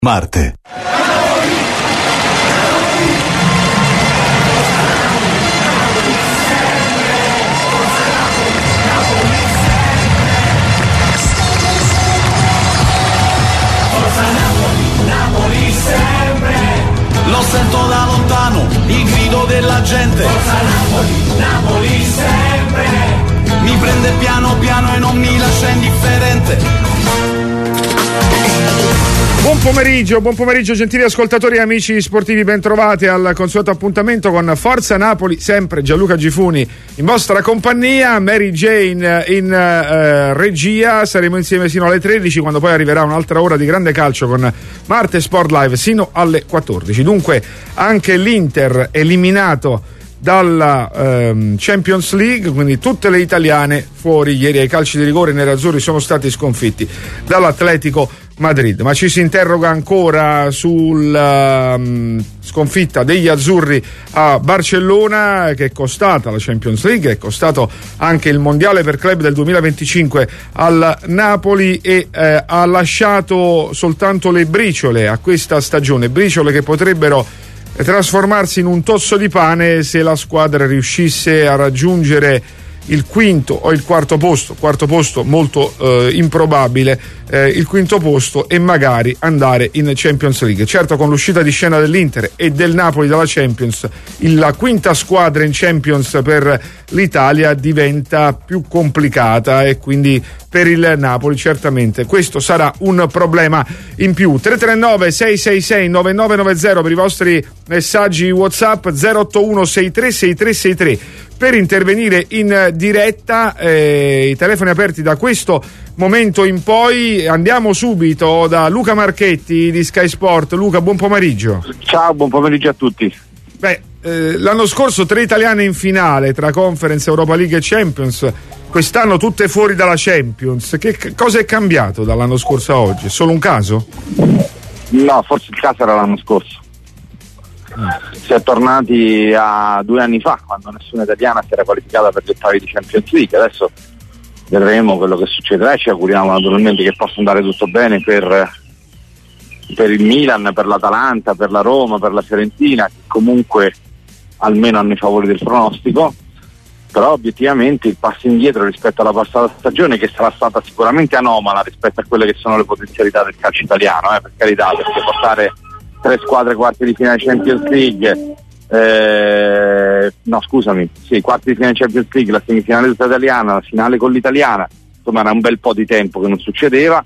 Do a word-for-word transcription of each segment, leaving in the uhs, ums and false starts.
Marte. Lo sento da lontano, il grido della gente. Forza Napoli, Napoli sempre. Mi prende piano piano e non mi lascia indifferente. Buon pomeriggio, buon pomeriggio gentili ascoltatori e amici sportivi, bentrovati al consueto appuntamento con Forza Napoli, sempre Gianluca Gifuni in vostra compagnia, Mary Jane in eh, regia, saremo insieme sino alle tredici, quando poi arriverà un'altra ora di grande calcio con Marte Sport Live sino alle quattordici. Dunque anche l'Inter eliminato dalla ehm, Champions League, quindi tutte le italiane fuori ieri ai calci di rigore. I nerazzurri sono stati sconfitti dall'Atletico Madrid, ma ci si interroga ancora sulla um, sconfitta degli azzurri a Barcellona, che è costata la Champions League, è costato anche il mondiale per club del duemilaventicinque al Napoli e eh, ha lasciato soltanto le briciole a questa stagione, briciole che potrebbero trasformarsi in un tozzo di pane se la squadra riuscisse a raggiungere il quinto o il quarto posto, quarto posto molto eh, improbabile, eh, il quinto posto, e magari andare in Champions League. Certo, con l'uscita di scena dell'Inter e del Napoli dalla Champions, la quinta squadra in Champions per l'Italia diventa più complicata e quindi per il Napoli certamente questo sarà un problema in più. Tre tre nove sei sei sei nove nove nove zero per i vostri messaggi WhatsApp, zero otto uno sei tre sei tre sei tre per intervenire in diretta, eh, i telefoni aperti da questo momento in poi. Andiamo subito da Luca Marchetti di Sky Sport. Luca, buon pomeriggio. Ciao, buon pomeriggio a tutti. Beh, eh, l'anno scorso tre italiane in finale tra Conference, Europa League e Champions, quest'anno tutte fuori dalla Champions. Che c- cosa è cambiato dall'anno scorso a oggi? È solo un caso? No, forse il caso era l'anno scorso. Si è tornati a due anni fa, quando nessuna italiana si era qualificata per gli ottavi di Champions League. Adesso vedremo quello che succederà e ci auguriamo naturalmente che possa andare tutto bene per, per il Milan, per l'Atalanta, per la Roma, per la Fiorentina, che comunque almeno hanno i favori del pronostico. Però obiettivamente il passo indietro rispetto alla passata stagione, che sarà stata sicuramente anomala rispetto a quelle che sono le potenzialità del calcio italiano, eh, per carità, perché portare tre squadre quarti di finale Champions League, eh, no scusami, sì, quarti di finale Champions League, la semifinale tutta italiana, la finale con l'italiana, insomma era un bel po' di tempo che non succedeva.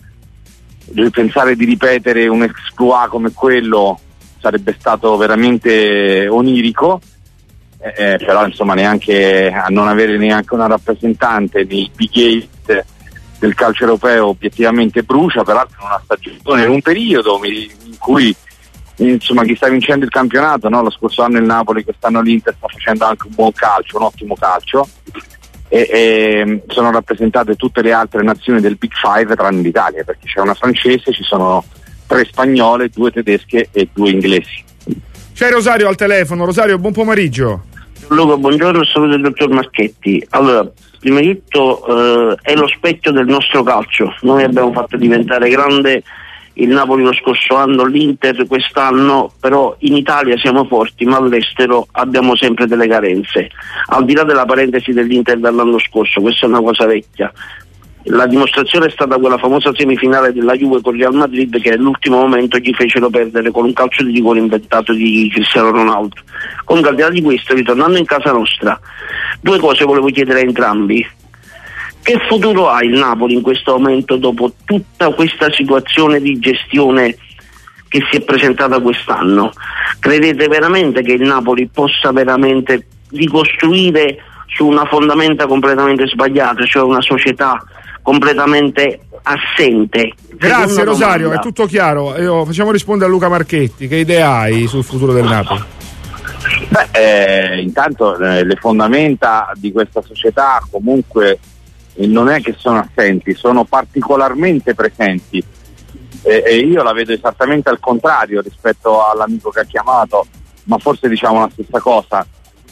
Pensare di ripetere un exploit come quello sarebbe stato veramente onirico, eh, però insomma neanche a non avere neanche una rappresentante nei big eight del calcio europeo obiettivamente brucia, peraltro in una stagione, in un periodo in cui insomma chi sta vincendo il campionato, no? Lo scorso anno il Napoli, quest'anno l'Inter sta facendo anche un buon calcio, un ottimo calcio, e, e sono rappresentate tutte le altre nazioni del Big Five tranne l'Italia, perché c'è una francese, ci sono tre spagnole, due tedesche e due inglesi. C'è Rosario al telefono. Rosario, buon pomeriggio. Luca, buongiorno, saluto il dottor Marchetti. Allora, prima di tutto eh, è lo specchio del nostro calcio. Noi abbiamo fatto diventare grande il Napoli lo scorso anno, l'Inter quest'anno, però in Italia siamo forti, ma all'estero abbiamo sempre delle carenze. Al di là della parentesi dell'Inter dall'anno scorso, questa è una cosa vecchia. La dimostrazione è stata quella famosa semifinale della Juve con Real Madrid, che all'ultimo momento gli fecero perdere con un calcio di rigore inventato di Cristiano Ronaldo. Comunque, al di là di questo, ritornando in casa nostra, due cose volevo chiedere a entrambi. Che futuro ha il Napoli in questo momento dopo tutta questa situazione di gestione che si è presentata quest'anno? Credete veramente che il Napoli possa veramente ricostruire su una fondamenta completamente sbagliata, cioè una società completamente assente? Grazie Rosario, domanda. È tutto chiaro. Io, facciamo rispondere a Luca Marchetti. Che idea hai sul futuro del Napoli? Beh, eh, intanto eh, le fondamenta di questa società comunque non è che sono assenti, sono particolarmente presenti, e, e io la vedo esattamente al contrario rispetto all'amico che ha chiamato, ma forse diciamo la stessa cosa.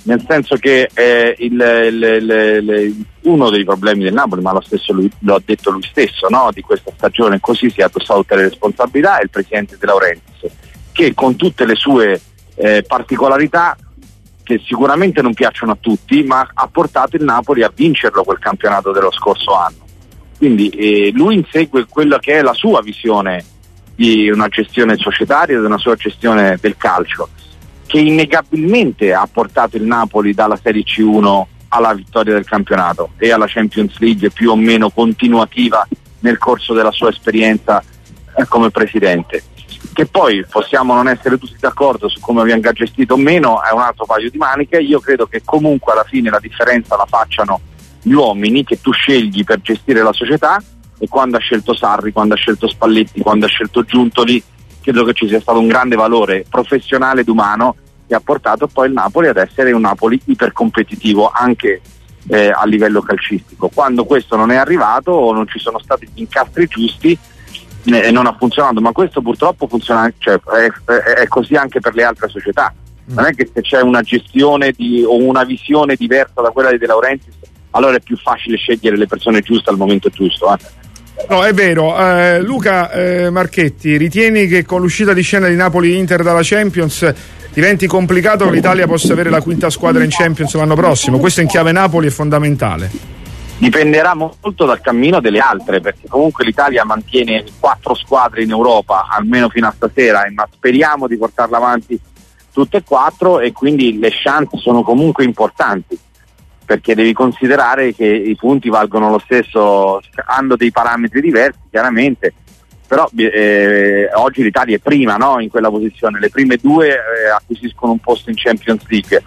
nel senso che eh, il, il, il, il, uno dei problemi del Napoli, ma lo stesso lui, lo ha detto lui stesso, no? Di questa stagione così si è addossato tutte le responsabilità, è il presidente De Laurentiis, che con tutte le sue eh, particolarità che sicuramente non piacciono a tutti, ma ha portato il Napoli a vincerlo quel campionato dello scorso anno. Quindi eh, lui insegue quella che è la sua visione di una gestione societaria, di una sua gestione del calcio, che innegabilmente ha portato il Napoli dalla Serie C uno alla vittoria del campionato e alla Champions League più o meno continuativa nel corso della sua esperienza eh, come presidente. Che poi possiamo non essere tutti d'accordo su come venga gestito o meno è un altro paio di maniche. Io credo che comunque alla fine la differenza la facciano gli uomini che tu scegli per gestire la società, e quando ha scelto Sarri, quando ha scelto Spalletti, quando ha scelto Giuntoli, credo che ci sia stato un grande valore professionale ed umano che ha portato poi il Napoli ad essere un Napoli ipercompetitivo anche eh, a livello calcistico. Quando questo non è arrivato o non ci sono stati gli incastri giusti e non ha funzionato, ma questo purtroppo funziona, cioè, è, è così anche per le altre società. Non è che se c'è una gestione di, o una visione diversa da quella di De Laurentiis, allora è più facile scegliere le persone giuste al momento giusto. Eh. No, è vero. Eh, Luca eh, Marchetti, ritieni che con l'uscita di scena di Napoli-Inter dalla Champions diventi complicato che l'Italia possa avere la quinta squadra in Champions l'anno prossimo? Questo in chiave Napoli è fondamentale. Dipenderà molto dal cammino delle altre, perché comunque l'Italia mantiene quattro squadre in Europa almeno fino a stasera, ma speriamo di portarla avanti tutte e quattro, e quindi le chance sono comunque importanti, perché devi considerare che i punti valgono lo stesso, hanno dei parametri diversi chiaramente, però eh, oggi l'Italia è prima, no? In quella posizione, le prime due eh, acquisiscono un posto in Champions League.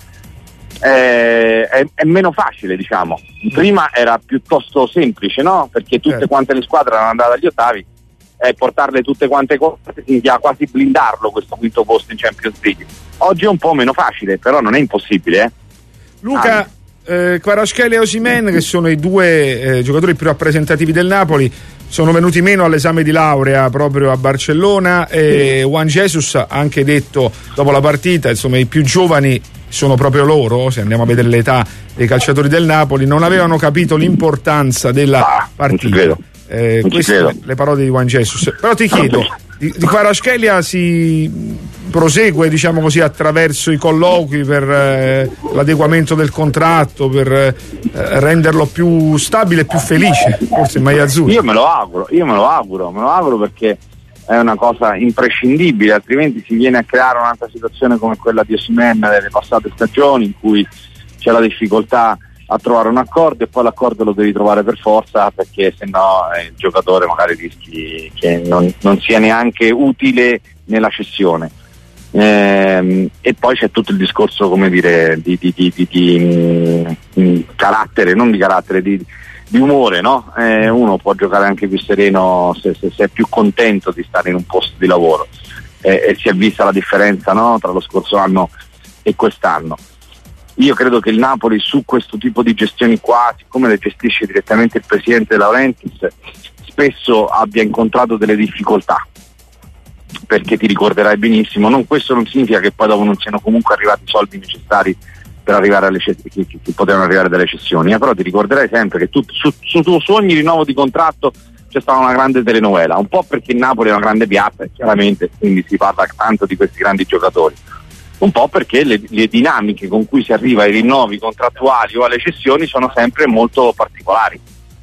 Eh, è, è meno facile, diciamo. Prima era piuttosto semplice, no? Perché tutte eh. quante le squadre erano andate agli ottavi, e eh, portarle tutte quante cose significa quasi blindarlo questo quinto posto in Champions League. Oggi è un po' meno facile, però non è impossibile, eh? Luca, ah. eh, Kvaratskhelia e Osimhen, che sono i due eh, giocatori più rappresentativi del Napoli, sono venuti meno all'esame di laurea proprio a Barcellona, e Juan Jesus ha anche detto dopo la partita, insomma, i più giovani sono proprio loro, se andiamo a vedere l'età dei calciatori del Napoli, non avevano capito l'importanza della ah, partita. Eh, queste sono le parole di Juan Jesus. Però ti chiedo, di, di Kvaratskhelia si prosegue, diciamo così, attraverso i colloqui per eh, l'adeguamento del contratto, per eh, renderlo più stabile e più felice, forse in maglia azzurra? Io me lo auguro, io me lo auguro, me lo auguro perché è una cosa imprescindibile, altrimenti si viene a creare un'altra situazione come quella di Osimhen delle passate stagioni, in cui c'è la difficoltà a trovare un accordo e poi l'accordo lo devi trovare per forza, perché se no eh, il giocatore magari rischi che non, non sia neanche utile nella cessione. Ehm, e poi c'è tutto il discorso, come dire, di, di, di, di, di mh, carattere, non di carattere, di, di umore, no? Eh, uno può giocare anche più sereno se, se, se è più contento di stare in un posto di lavoro, eh, e si è vista la differenza, no? Tra lo scorso anno e quest'anno. Io credo che il Napoli su questo tipo di gestioni qua, siccome le gestisce direttamente il presidente De Laurentiis, spesso abbia incontrato delle difficoltà, perché ti ricorderai benissimo, non, questo non significa che poi dopo non siano comunque arrivati i soldi necessari per arrivare alle cessioni, che, che, che potevano arrivare dalle cessioni, eh, però ti ricorderai sempre che tu, su, su, su, su ogni rinnovo di contratto c'è stata una grande telenovela, un po' perché il Napoli è una grande piazza, chiaramente, quindi si parla tanto di questi grandi giocatori, un po' perché le, le dinamiche con cui si arriva ai rinnovi contrattuali o alle cessioni sono sempre molto particolari.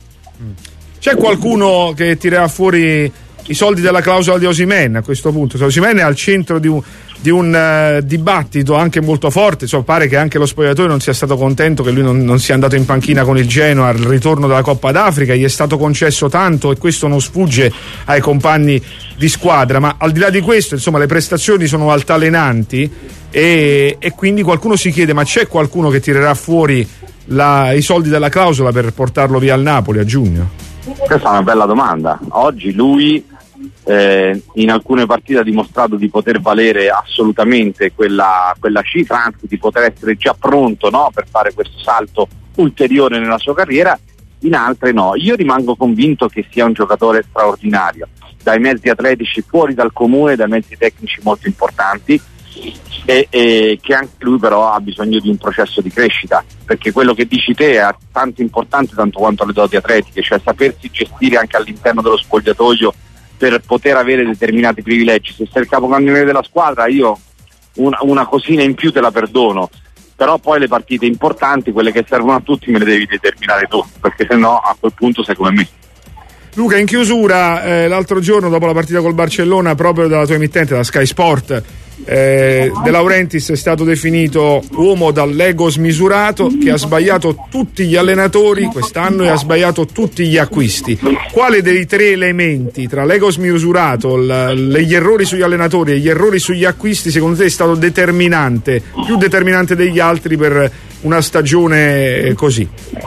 C'è qualcuno che tirerà fuori i soldi della clausola di Osimhen a questo punto? Osimhen è al centro di un, di un uh, dibattito anche molto forte, insomma, pare che anche lo spogliatoio non sia stato contento che lui non, non sia andato in panchina con il Genoa al ritorno della Coppa d'Africa, gli è stato concesso tanto e questo non sfugge ai compagni di squadra, ma al di là di questo, insomma, le prestazioni sono altalenanti e, e quindi qualcuno si chiede, ma c'è qualcuno che tirerà fuori la, i soldi della clausola per portarlo via al Napoli a giugno? Questa è una bella domanda. Oggi lui eh, in alcune partite ha dimostrato di poter valere assolutamente quella, quella cifra, anzi di poter essere già pronto, no, per fare questo salto ulteriore nella sua carriera, in altre no. Io rimango convinto che sia un giocatore straordinario, dai mezzi atletici fuori dal comune, dai mezzi tecnici molto importanti, e, e che anche lui però ha bisogno di un processo di crescita, perché quello che dici te è tanto importante tanto quanto le doti atletiche, cioè sapersi gestire anche all'interno dello spogliatoio per poter avere determinati privilegi. Se sei il capocannoniere della squadra, io una, una cosina in più te la perdono, però poi le partite importanti, quelle che servono a tutti, me le devi determinare tu, perché sennò a quel punto sei come me. Luca, in chiusura, eh, l'altro giorno dopo la partita col Barcellona, proprio dalla tua emittente, da Sky Sport, eh, De Laurentiis è stato definito uomo dall'ego smisurato, che ha sbagliato tutti gli allenatori quest'anno e ha sbagliato tutti gli acquisti. Quale dei tre elementi, tra l'ego smisurato, l- gli errori sugli allenatori e gli errori sugli acquisti, secondo te è stato determinante, più determinante degli altri per una stagione così?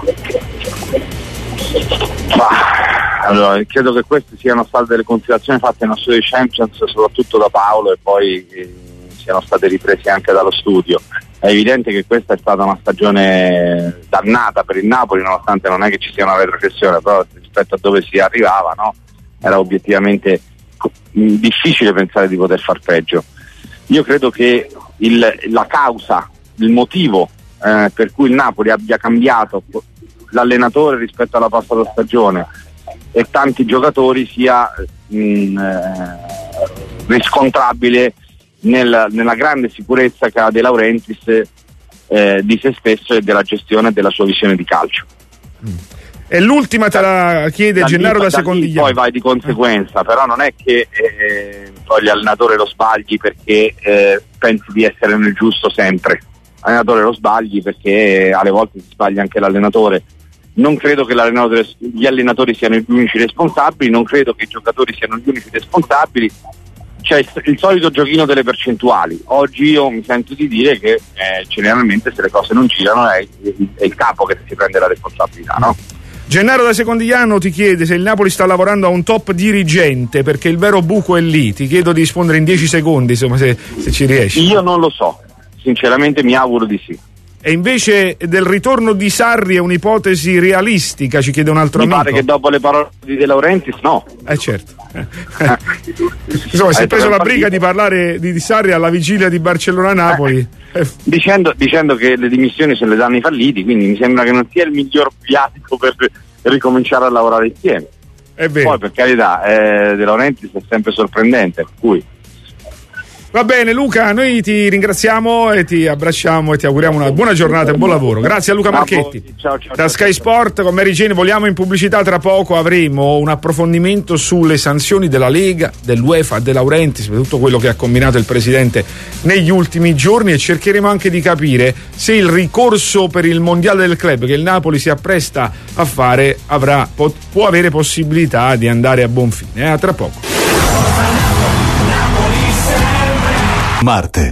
Allora, credo che queste siano state delle considerazioni fatte nello studio di Champions, soprattutto da Paolo, e poi eh, siano state riprese anche dallo studio. È evidente che questa è stata una stagione dannata per il Napoli, nonostante non è che ci sia una retrocessione, però rispetto a dove si arrivava, no? Era obiettivamente difficile pensare di poter far peggio. Io credo che il, la causa, il motivo eh, per cui il Napoli abbia cambiato l'allenatore rispetto alla passata stagione e tanti giocatori sia mh, eh, riscontrabile nel, nella grande sicurezza che ha De Laurentiis eh, di se stesso e della gestione della sua visione di calcio. Mm. E l'ultima te la chiede da Gennaro lì, da Secondigliano. Poi vai di conseguenza, però non è che eh, poi l'allenatore lo sbagli perché eh, pensi di essere nel giusto sempre. L'allenatore lo sbagli perché alle volte si sbaglia anche l'allenatore. Non credo che gli allenatori siano gli unici responsabili, non credo che i giocatori siano gli unici responsabili. C'è il solito giochino delle percentuali. Oggi io mi sento di dire che eh, generalmente se le cose non girano è, è il capo che si prende la responsabilità, no? Gennaro da Secondigliano ti chiede se il Napoli sta lavorando a un top dirigente, perché il vero buco è lì. Ti chiedo di rispondere in dieci secondi, insomma, se, se ci riesci. Io non lo so, sinceramente mi auguro di sì. E invece del ritorno di Sarri è un'ipotesi realistica, ci chiede un altro Mi amico. Mi pare che dopo le parole di De Laurentiis no. Eh certo. Insomma, si è preso la briga di parlare di, di Sarri alla vigilia di Barcellona-Napoli. Eh, dicendo, dicendo che le dimissioni se le danno i falliti, quindi mi sembra che non sia il miglior viatico per ricominciare a lavorare insieme. È vero. Poi per carità, eh, De Laurentiis è sempre sorprendente, per cui... Va bene Luca, noi ti ringraziamo e ti abbracciamo e ti auguriamo una buona giornata e buon lavoro. Grazie a Luca Marchetti. Ciao, ciao, da Sky Sport con Mary Jane. Vogliamo in pubblicità, tra poco avremo un approfondimento sulle sanzioni della Lega, dell'UEFA, De Laurentiis, tutto quello che ha combinato il presidente negli ultimi giorni, e cercheremo anche di capire se il ricorso per il mondiale del club che il Napoli si appresta a fare avrà, può avere possibilità di andare a buon fine. Eh, a tra poco. Marte.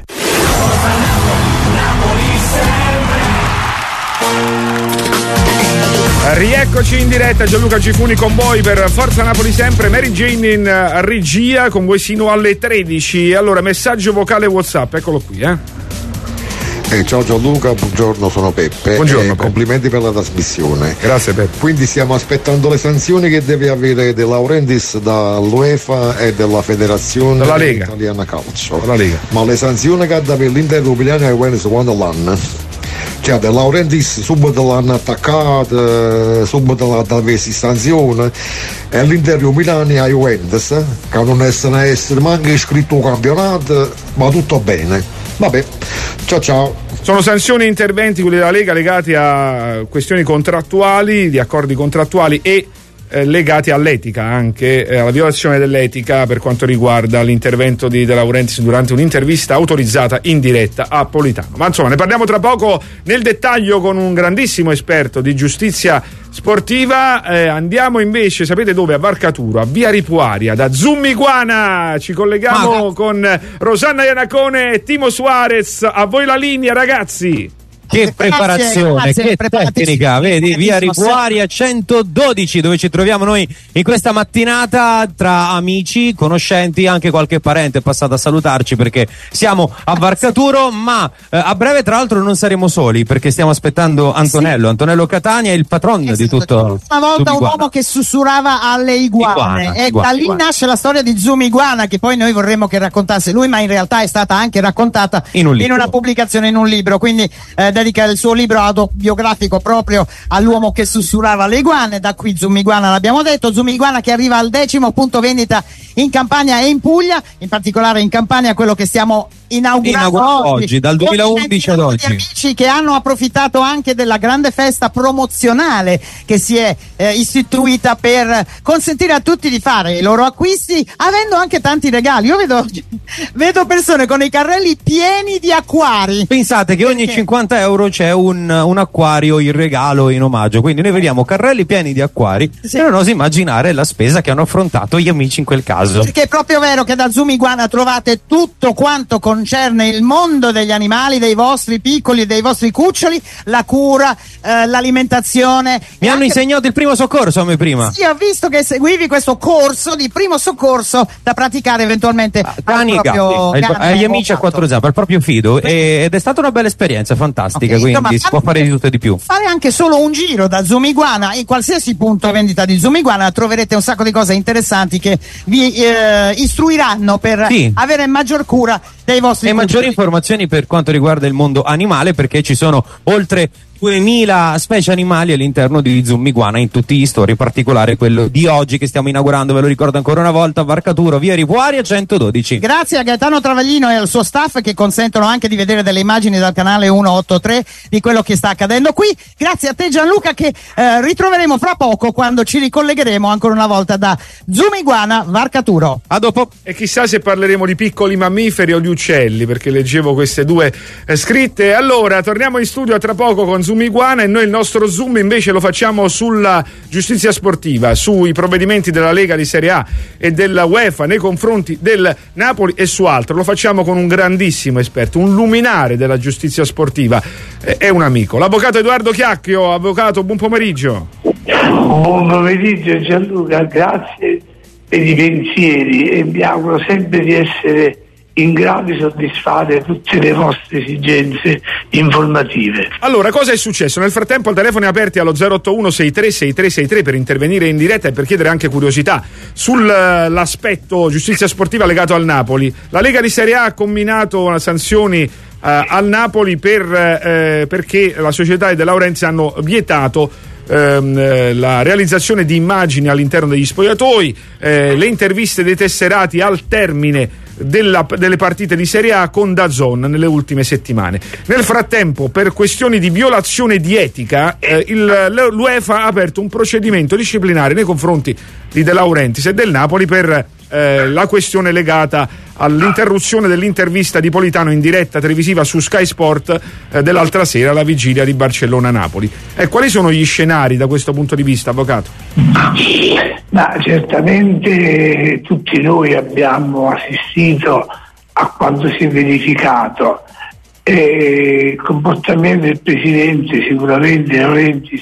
Rieccoci in diretta, Gianluca Gifuni con voi per Forza Napoli sempre. Mary Jane in regia con voi sino alle tredici. Allora, messaggio vocale WhatsApp, eccolo qui, eh. Eh, ciao Gianluca, buongiorno, sono Peppe. Buongiorno, eh, Peppe. Complimenti per la trasmissione. Grazie Peppe. Quindi stiamo aspettando le sanzioni che deve avere De Laurentiis dall'UEFA e dalla Federazione dalla Lega Italiana Calcio. Dalla Lega. Ma le sanzioni che deve l'Inter Ljubljana e Juventus quando l'hanno? Cioè De Laurentiis subito l'hanno attaccato, subito l'ha dato sanzione, e l'Inter Ljubljana e Juventus che non essere essere manco iscritto al campionato, ma tutto bene. Vabbè, ciao ciao. Sono sanzioni e interventi, quelli della Lega, legati a questioni contrattuali, di accordi contrattuali e eh, legati all'etica, anche eh, alla violazione dell'etica per quanto riguarda l'intervento di De Laurentiis durante un'intervista autorizzata in diretta a Politano. Ma insomma, ne parliamo tra poco nel dettaglio con un grandissimo esperto di giustizia sportiva. Eh, andiamo invece, sapete dove? A Varcaturo, a Via Ripuaria, da Zummiguana. Ci colleghiamo ah, con Rosanna Iannacone e Timo Suarez. A voi la linea, ragazzi. Che preparazione, grazie, che tecnica, vedi, via Ripuari a centododici, dove ci troviamo noi in questa mattinata tra amici, conoscenti, anche qualche parente è passato a salutarci perché siamo a Varcaturo, ma eh, a breve tra l'altro non saremo soli perché stiamo aspettando Antonello, sì. Antonello Catania è il patron esatto. di tutto. Una volta un uomo che sussurrava alle iguane, iguana, e iguana, da lì iguana. nasce la storia di Zoom Iguana, che poi noi vorremmo che raccontasse lui, ma in realtà è stata anche raccontata in, un in una pubblicazione, in un libro, quindi eh, dedica il suo libro autobiografico proprio all'uomo che sussurrava le iguane. Da qui Zoom Iguana, l'abbiamo detto, Zoom Iguana che arriva al decimo punto vendita in Campania e in Puglia, in particolare in Campania quello che stiamo inaugurando oggi, oggi dal duemilaundici ad oggi. Amici che hanno approfittato anche della grande festa promozionale che si è eh, istituita per consentire a tutti di fare i loro acquisti, avendo anche tanti regali. Io vedo, vedo persone con i carrelli pieni di acquari. Pensate che ogni cinquanta euro c'è un, un acquario in regalo, in omaggio, quindi noi vediamo carrelli pieni di acquari, sì. E non oso immaginare la spesa che hanno affrontato gli amici in quel caso. Perché è proprio vero che da Zoom Iguana trovate tutto quanto concerne il mondo degli animali, dei vostri piccoli e dei vostri cuccioli, la cura, eh, l'alimentazione. Mi hanno anche... insegnato il primo soccorso a me prima. Sì, ho visto che seguivi questo corso di primo soccorso da praticare eventualmente ah, cani, gatti, agli amici a quattro zampe, al proprio fido, e, ed è stata una bella esperienza, fantastica, okay, quindi si può fare di tutto e di più. Fare anche solo un giro da Zoom Iguana, in qualsiasi punto vendita di Zoom Iguana troverete un sacco di cose interessanti che vi eh, istruiranno per sì. avere maggior cura dei vostri e maggiori informazioni per quanto riguarda il mondo animale, perché ci sono oltre duemila specie animali all'interno di Zoom Iguana in tutti gli store, in particolare quello di oggi che stiamo inaugurando, ve lo ricordo ancora una volta, a Varcaturo, via Ripuari a centododici. Grazie a Gaetano Travaglino e al suo staff che consentono anche di vedere delle immagini dal canale centoottantatré di quello che sta accadendo qui. Grazie a te Gianluca, che eh, ritroveremo fra poco quando ci ricollegheremo ancora una volta da Zoom Iguana Varcaturo. A dopo. E chissà se parleremo di piccoli mammiferi o di uccelli, perché leggevo queste due eh, scritte. Allora torniamo in studio tra poco con Zoom Iguana, e noi il nostro zoom invece lo facciamo sulla giustizia sportiva, sui provvedimenti della Lega di Serie A e della UEFA nei confronti del Napoli e su altro. Lo facciamo con un grandissimo esperto, un luminare della giustizia sportiva, è un amico, l'avvocato Edoardo Chiacchio. Avvocato, buon pomeriggio. Buon pomeriggio Gianluca, grazie per i pensieri e mi auguro sempre di essere in grado di soddisfare tutte le vostre esigenze informative. Allora, cosa è successo? Nel frattempo il telefono è aperto allo zero otto uno sei tre sei tre sei tre per intervenire in diretta e per chiedere anche curiosità sull'aspetto giustizia sportiva legato al Napoli. La Lega di Serie A ha comminato sanzioni eh, al Napoli per, eh, perché la società e De Laurentiis hanno vietato ehm, la realizzazione di immagini all'interno degli spogliatoi, eh, le interviste dei tesserati al termine Della, delle partite di Serie A con DAZN nelle ultime settimane. Nel frattempo, per questioni di violazione di etica, eh, il, l'UEFA ha aperto un procedimento disciplinare nei confronti di De Laurentiis e del Napoli per eh, la questione legata all'interruzione dell'intervista di Politano in diretta televisiva su Sky Sport eh, dell'altra sera alla vigilia di Barcellona-Napoli. Eh, quali sono gli scenari da questo punto di vista, avvocato? Ma certamente tutti noi abbiamo assistito a quanto si è verificato. Eh, il comportamento del presidente sicuramente Laurentiis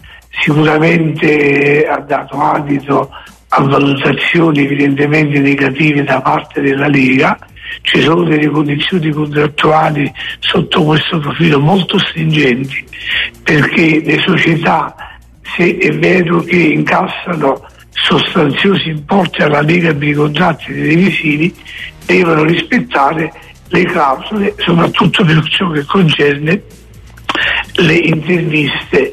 sicuramente ha dato adito a valutazioni evidentemente negative da parte della Lega. Ci sono delle condizioni contrattuali sotto questo profilo molto stringenti, perché le società, se è vero che incassano sostanziosi importi alla Lega per i contratti televisivi, devono rispettare le clausole, soprattutto per ciò che concerne le interviste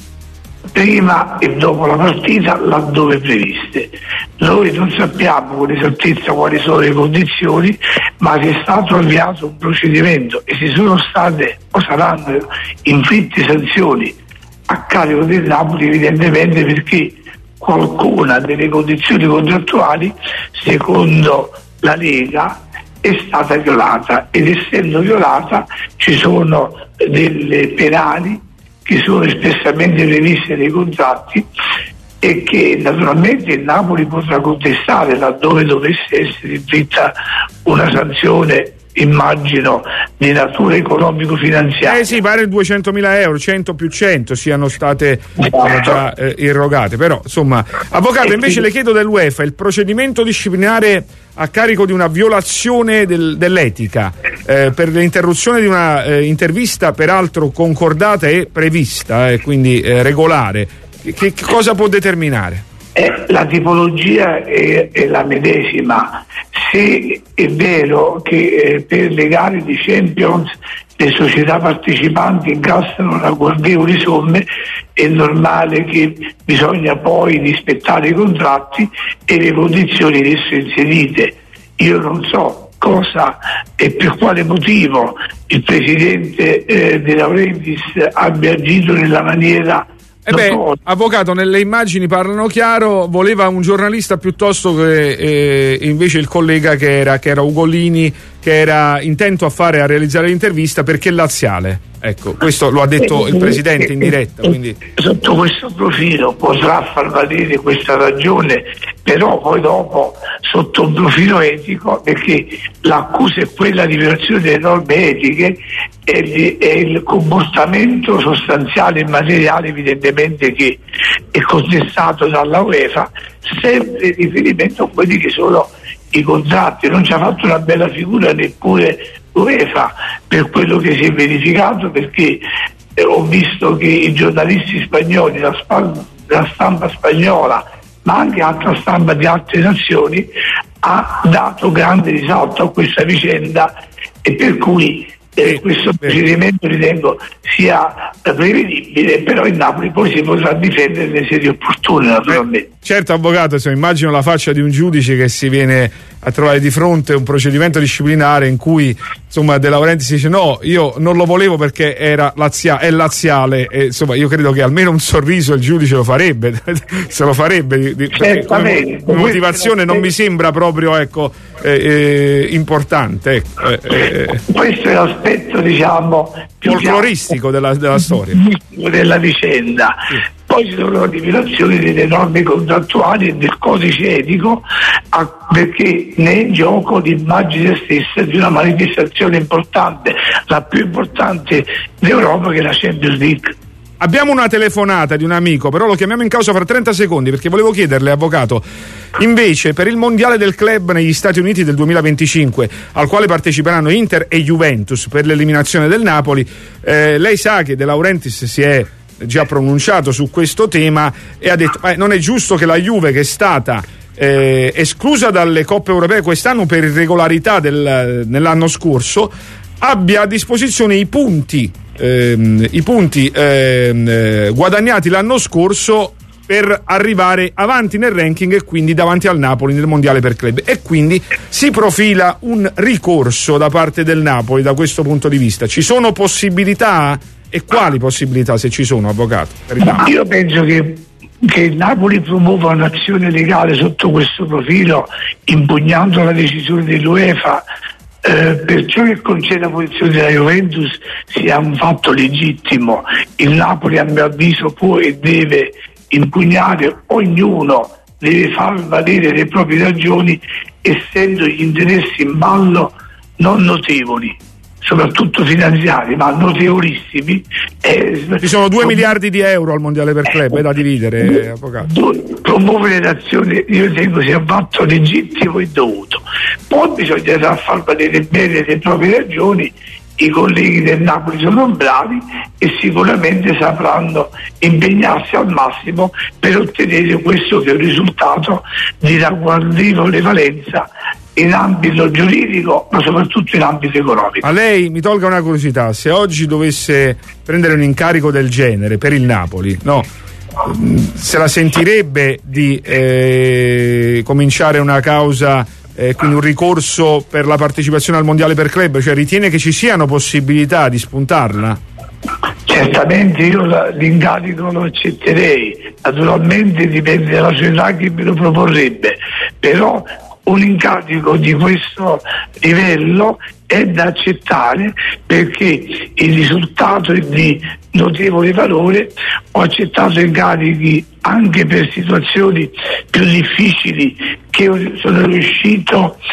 prima e dopo la partita laddove previste. Noi non sappiamo con esattezza quali sono le condizioni, ma si è stato avviato un procedimento e si sono state o saranno inflitte sanzioni a carico del Napoli, evidentemente perché qualcuna delle condizioni contrattuali, secondo la Lega, è stata violata, ed essendo violata ci sono delle penali che sono espressamente previste nei contratti e che naturalmente il Napoli potrà contestare laddove dovesse essere inflitta una sanzione immagino di natura economico-finanziaria. Eh sì, pare duecentomila euro, cento più cento siano state sono già eh, irrogate, però insomma, avvocato, invece le chiedo dell'UEFA il procedimento disciplinare a carico di una violazione del, dell'etica eh, per l'interruzione di una eh, intervista peraltro concordata e prevista, eh, quindi eh, regolare, che, che cosa può determinare? Eh, la tipologia è, è la medesima. Se è vero che eh, per le gare di Champions le società partecipanti incassano ragguardevoli somme, è normale che bisogna poi rispettare i contratti e le condizioni in esso inserite. Io non so cosa e per quale motivo il presidente eh, De Laurentiis abbia agito nella maniera. Eh beh, avvocato, nelle immagini parlano chiaro, voleva un giornalista piuttosto che eh, invece il collega che era, che era Ugolini, che era intento a fare a realizzare l'intervista perché è laziale. Ecco, questo lo ha detto il presidente in diretta. Quindi. Sotto questo profilo potrà far valere questa ragione, però poi dopo sotto un profilo etico, perché l'accusa è quella di violazione delle norme etiche e, di, e il comportamento sostanziale e materiale evidentemente che è contestato dalla UEFA, sempre in riferimento a quelli che sono i contratti. Non ci ha fatto una bella figura neppure UEFA per quello che si è verificato, perché eh, ho visto che i giornalisti spagnoli, la, spa- la stampa spagnola ma anche altra stampa di altre nazioni ha dato grande risalto a questa vicenda, e per cui eh, questo procedimento ritengo sia prevedibile, però il Napoli poi si potrà difendere nelle sedi opportune, naturalmente. Certo, avvocato, se immagino la faccia di un giudice che si viene a trovare di fronte un procedimento disciplinare in cui insomma De Laurentiis dice no, io non lo volevo perché era lazia- è laziale, e insomma io credo che almeno un sorriso il giudice lo farebbe se lo farebbe di, di, come, come motivazione non mi sembra proprio ecco eh, eh, importante ecco, eh, eh. Questo è l'aspetto diciamo folcloristico della, della storia della vicenda. Sì. Poi ci sono le violazioni delle norme contrattuali e del codice etico, a, perché ne è in gioco l'immagine stessa di una manifestazione importante, la più importante d'Europa, che è la Champions League. Abbiamo una telefonata di un amico, però lo chiamiamo in causa fra trenta secondi, perché volevo chiederle, avvocato, invece per il mondiale del club negli Stati Uniti del duemilaventicinque, al quale parteciperanno Inter e Juventus per l'eliminazione del Napoli, eh, lei sa che De Laurentiis si è già pronunciato su questo tema e ha detto eh, non è giusto che la Juve, che è stata eh, esclusa dalle coppe europee quest'anno per irregolarità del, nell'anno scorso, abbia a disposizione i punti ehm, i punti ehm, guadagnati l'anno scorso per arrivare avanti nel ranking e quindi davanti al Napoli nel mondiale per club, e quindi si profila un ricorso da parte del Napoli da questo punto di vista. Ci sono possibilità? E quali possibilità, se ci sono, avvocato? Io penso che, che il Napoli promuova un'azione legale sotto questo profilo, impugnando la decisione dell'UEFA. Eh, per ciò che concerne la posizione della Juventus sia un fatto legittimo. Il Napoli, a mio avviso, può e deve impugnare, ognuno deve far valere le proprie ragioni, essendo gli interessi in ballo non notevoli, soprattutto finanziari, ma notevolissimi. Eh, Ci sono due miliardi di euro al mondiale per club, è da dividere, avvocato. Promuovere l'azione, io ritengo sia un fatto legittimo e dovuto. Poi bisogna far valere bene le proprie ragioni. I colleghi del Napoli sono bravi e sicuramente sapranno impegnarsi al massimo per ottenere questo che è un risultato di ragguardevole valenza in ambito giuridico, ma soprattutto in ambito economico. A lei mi tolga una curiosità: se oggi dovesse prendere un incarico del genere per il Napoli, no, se la sentirebbe di eh, cominciare una causa, eh, quindi un ricorso per la partecipazione al mondiale per club? Cioè, ritiene che ci siano possibilità di spuntarla? Certamente io l'incarico lo accetterei, naturalmente dipende dalla società che me lo proporrebbe, però un incarico di questo livello è da accettare, perché il risultato è di notevole valore. Ho accettato incarichi anche per situazioni più difficili che sono riuscito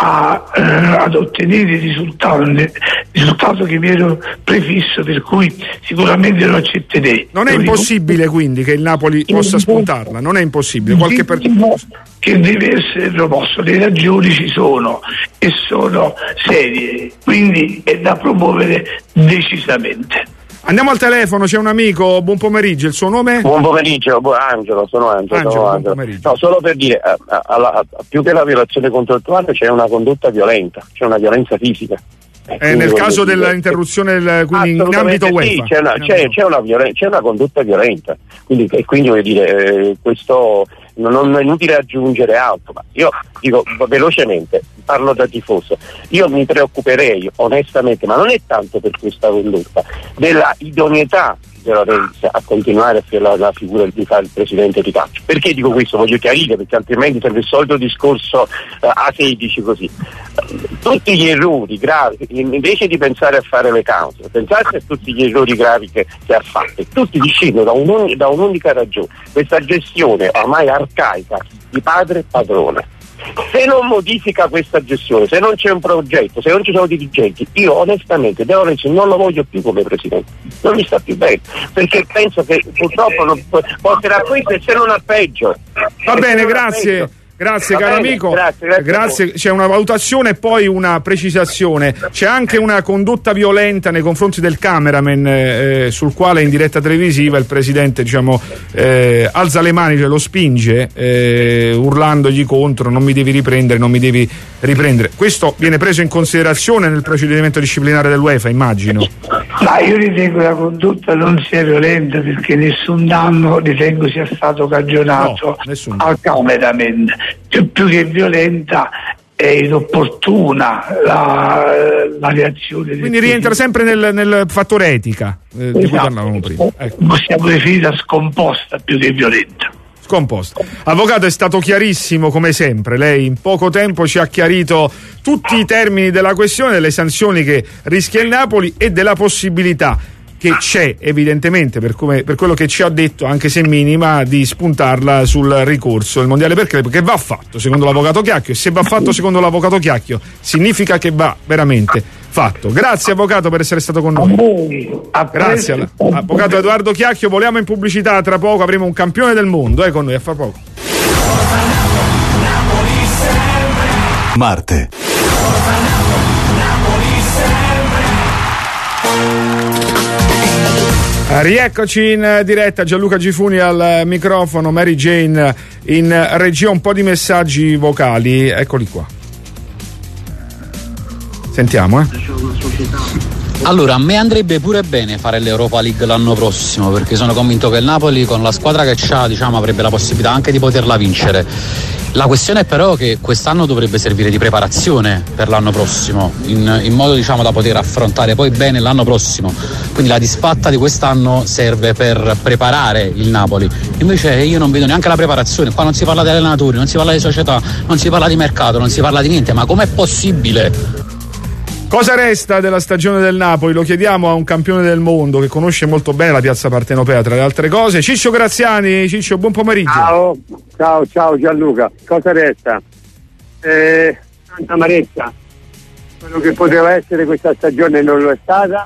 a, eh, ad ottenere il risultato, il risultato che mi ero prefisso, per cui sicuramente lo accetterei. Non è impossibile quindi che il Napoli possa spuntarla, non è impossibile, qualche per... che deve essere proposto, le ragioni ci sono e sono serie, quindi è da promuovere decisamente. Andiamo al telefono, c'è un amico, buon pomeriggio, il suo nome? Buon pomeriggio, bu- Angelo, sono Angelo. Angelo, sono buon Angelo. pomeriggio. No, solo per dire, a, a, a, a, più che la violazione contrattuale c'è una condotta violenta, c'è una violenza fisica. Eh, nel caso dell'interruzione del, quindi in ambito UEFA. Sì, c'è una, c'è, c'è, una violen- c'è una condotta violenta, quindi, e quindi voglio dire, eh, questo non, non è inutile aggiungere altro, ma io dico velocemente, parlo da tifoso, io mi preoccuperei onestamente, ma non è tanto per questa condotta, della idoneità della Renzi a continuare a fare la, la figura di fare il presidente di calcio. Perché dico questo? Voglio chiarire, perché altrimenti serve il solito discorso uh, A sedici così. Uh, tutti gli errori gravi, invece di pensare a fare le cause, pensate a tutti gli errori gravi che, che ha fatto, tutti discendono da, un, da un'unica ragione, questa gestione ormai arcaica di padre e padrone. Se non modifica questa gestione, se non c'è un progetto, se non ci sono dirigenti, io onestamente De Lorenzo non lo voglio più come presidente, non mi sta più bene, perché penso che purtroppo non porterà a questo e se non a peggio. Va bene, grazie. Grazie caro amico, grazie, grazie, grazie. C'è una valutazione e poi una precisazione. C'è anche una condotta violenta nei confronti del cameraman eh, sul quale in diretta televisiva il presidente diciamo eh, alza le mani, cioè lo spinge eh, urlandogli contro, non mi devi riprendere, non mi devi riprendere. Questo viene preso in considerazione nel procedimento disciplinare dell'UEFA, immagino. Ma io ritengo che la condotta non sia violenta perché nessun danno ritengo sia stato cagionato no, al cameraman. Più, più che violenta è inopportuna la, la reazione. Quindi rientra sempre nel, nel fattore etica eh, esatto. di cui parlavamo prima. Ecco. Possiamo definirla scomposta più che violenta. Scomposta. Avvocato, è stato chiarissimo come sempre, lei in poco tempo ci ha chiarito tutti i termini della questione, delle sanzioni che rischia il Napoli e della possibilità che c'è evidentemente per, come, per quello che ci ha detto, anche se minima, di spuntarla sul ricorso al mondiale per club, che va fatto secondo l'avvocato Chiacchio, e se va fatto secondo l'avvocato Chiacchio significa che va veramente fatto. Grazie avvocato per essere stato con noi. Grazie avvocato Edoardo Chiacchio. Voliamo in pubblicità, tra poco avremo un campione del mondo eh, con noi, a fra poco. Marte. Rieccoci in diretta, Gianluca Gifuni al microfono, Mary Jane in regia, un po' di messaggi vocali, eccoli qua. Sentiamo, eh. Allora, a me andrebbe pure bene fare l'Europa League l'anno prossimo, perché sono convinto che il Napoli con la squadra che c'ha, diciamo, avrebbe la possibilità anche di poterla vincere. La questione è però che quest'anno dovrebbe servire di preparazione per l'anno prossimo, in, in modo diciamo da poter affrontare poi bene l'anno prossimo. Quindi la disfatta di quest'anno serve per preparare il Napoli. Invece io non vedo neanche la preparazione. Qua non si parla di allenatori, non si parla di società, non si parla di mercato, non si parla di niente. Ma com'è possibile? Cosa resta della stagione del Napoli? Lo chiediamo a un campione del mondo che conosce molto bene la piazza partenopea, tra le altre cose. Ciccio Graziani. Ciccio, buon pomeriggio. Ciao, ciao, ciao Gianluca. Cosa resta? Eh, tanta amarezza. Quello che poteva essere questa stagione non lo è stata.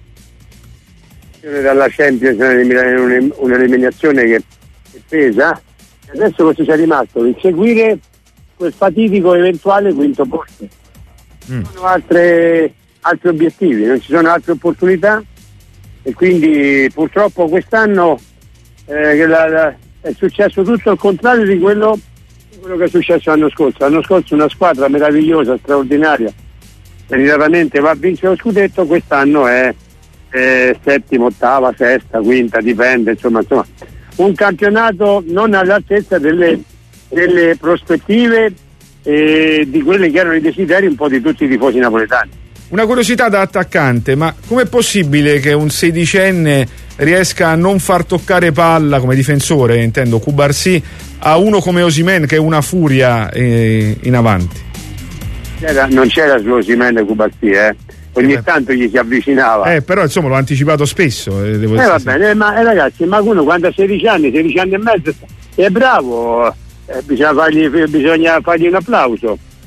Dalla Champions un'eliminazione che pesa. Adesso cosa c'è rimasto? Inseguire quel fatidico eventuale quinto posto. Non ci sono altre, altri obiettivi, non ci sono altre opportunità e quindi purtroppo quest'anno eh, che la, la, è successo tutto il contrario di quello, di quello che è successo l'anno scorso. L'anno scorso una squadra meravigliosa, straordinaria, meritatamente va a vincere lo scudetto, quest'anno è, è settima, ottava, sesta, quinta, dipende, insomma, insomma un campionato non all'altezza delle, delle prospettive e di quelli che erano i desideri un po' di tutti i tifosi napoletani. Una curiosità da attaccante, ma com'è possibile che un sedicenne riesca a non far toccare palla come difensore, intendo Cubarsì, a uno come Osimhen che è una furia eh, in avanti? Era, non c'era Osimhen e Cubarsì, eh. ogni eh, tanto gli si avvicinava. Eh, però insomma l'ho anticipato spesso. Eh, devo eh va bene, ma eh, ragazzi, ma uno quando ha sedici anni, sedici anni e mezzo è bravo. Eh, bisogna, fargli, bisogna fargli un applauso.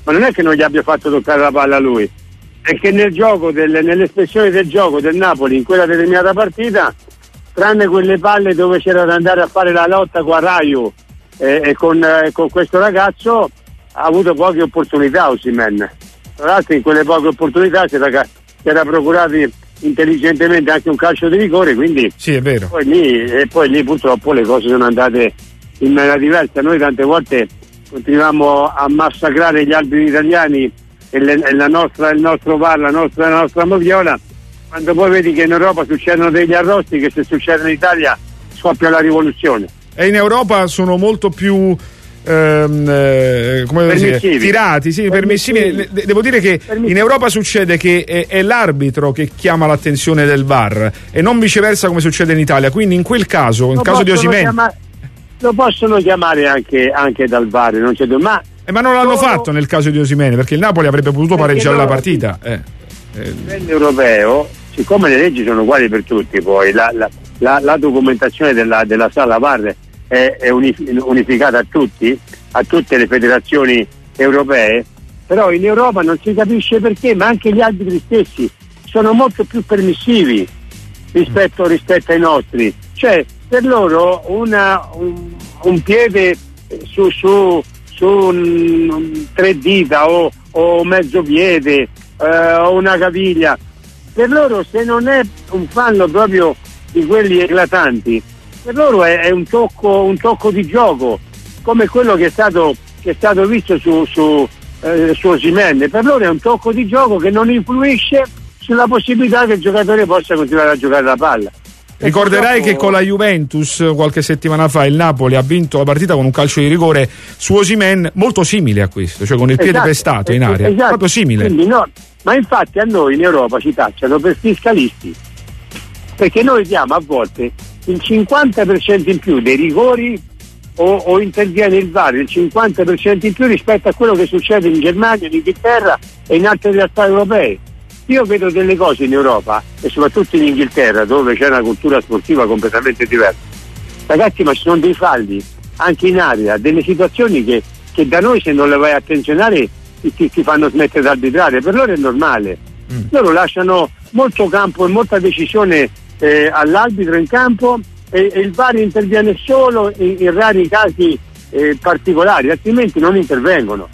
ma non è che non gli abbia fatto toccare la palla a lui, è che nel gioco, del, nell'espressione del gioco del Napoli in quella determinata partita, tranne quelle palle dove c'era da andare a fare la lotta con Raio eh, e con, eh, con questo ragazzo, ha avuto poche opportunità Osimhen. Tra l'altro in quelle poche opportunità si era, si era procurati intelligentemente anche un calcio di rigore, quindi sì, è vero. Poi lì, e poi lì purtroppo le cose sono andate in maniera diversa. Noi tante volte continuiamo a massacrare gli arbitri italiani e, le, e la nostra, il nostro V A R, la nostra, la nostra moviola, quando poi vedi che in Europa succedono degli arrosti, che se succede in Italia scoppia la rivoluzione. E in Europa sono molto più ehm, eh, come devo dire, tirati, sì, permissivi. permissivi. Devo dire che permissivi. In Europa succede che è, è l'arbitro che chiama l'attenzione del V A R e non viceversa come succede in Italia, quindi in quel caso, in lo caso di Osimhen chiama- lo possono chiamare anche, anche dal V A R, non c'è dubbio, ma eh, ma non l'hanno solo... fatto nel caso di Osimhen, perché il Napoli avrebbe potuto perché pareggiare loro, la partita eh. a livello europeo, siccome le leggi sono uguali per tutti, poi la, la, la, la documentazione della, della sala V A R è, è unificata a tutti, a tutte le federazioni europee, però in Europa non si capisce perché, ma anche gli arbitri stessi sono molto più permissivi rispetto, rispetto ai nostri, cioè per loro una, un, un piede su, su, su un, un tre dita o, o mezzo piede eh, o una caviglia, per loro se non è un fallo proprio di quelli eclatanti, per loro è, è un tocco un tocco di gioco, come quello che è stato che è stato visto su su, eh, su Osimhen. Per loro è un tocco di gioco che non influisce sulla possibilità che il giocatore possa continuare a giocare la palla. Ricorderai che con la Juventus qualche settimana fa il Napoli ha vinto la partita con un calcio di rigore su Osimhen molto simile a questo, cioè con il piede esatto, pestato in aria, esatto. proprio simile. Quindi no, ma infatti a noi in Europa ci tacciano per fiscalisti, perché noi diamo a volte il cinquanta per cento in più dei rigori o, o interviene il V A R il cinquanta per cento in più rispetto a quello che succede in Germania, in Inghilterra e in altre realtà europee. Io vedo delle cose in Europa e soprattutto in Inghilterra, dove c'è una cultura sportiva completamente diversa. Ragazzi, ma ci sono dei falli anche in aria, delle situazioni che, che da noi, se non le vai a attenzionare, ti, ti fanno smettere di arbitrare. Per loro è normale. Mm. Loro lasciano molto campo e molta decisione eh, all'arbitro in campo e, e il V A R interviene solo in, in rari casi eh, particolari, altrimenti non intervengono.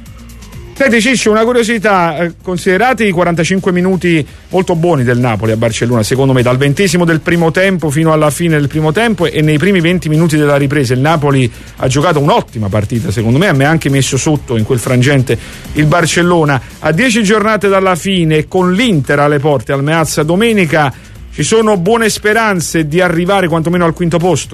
Senti Ciccio, una curiosità, eh, considerati i quarantacinque minuti molto buoni del Napoli a Barcellona, secondo me, dal ventesimo del primo tempo fino alla fine del primo tempo e nei primi venti minuti della ripresa, il Napoli ha giocato un'ottima partita, secondo me, ha anche messo sotto in quel frangente il Barcellona. A dieci giornate dalla fine, con l'Inter alle porte al Meazza domenica, ci sono buone speranze di arrivare quantomeno al quinto posto?